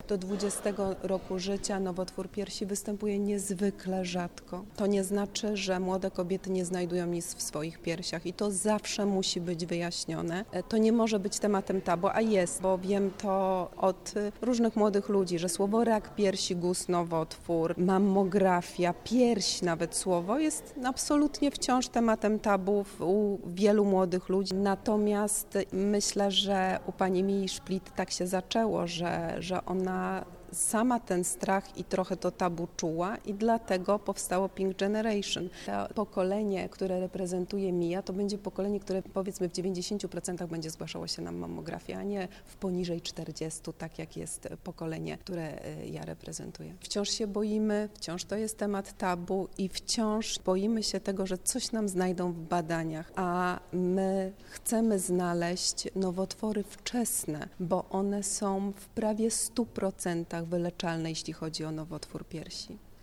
Do 20 roku życia nowotwór piersi występuje niezwykle rzadko. To nie znaczy, że młode kobiety nie znajdują nic w swoich piersiach i to zawsze musi być wyjaśnione. To nie może być tematem tabu, a jest, bo wiem to od różnych młodych ludzi, że słowo rak piersi, guz, nowotwór, mammografia, pierś nawet słowo jest absolutnie wciąż tematem tabu u wielu młodych ludzi. Natomiast myślę, że u pani Mii Szplit tak się zaczęło, że ona sama ten strach i trochę to tabu czuła i dlatego powstało Pink Generation. To pokolenie, które reprezentuje Mia, to będzie pokolenie, które powiedzmy w 90% będzie zgłaszało się na mammografię, a nie w poniżej 40, tak jak jest pokolenie, które ja reprezentuję. Wciąż się boimy, wciąż to jest temat tabu i wciąż boimy się tego, że coś nam znajdą w badaniach, a my chcemy znaleźć nowotwory wczesne, bo one są w prawie 100% wyleczalne, jeśli chodzi o nowotwór piersi.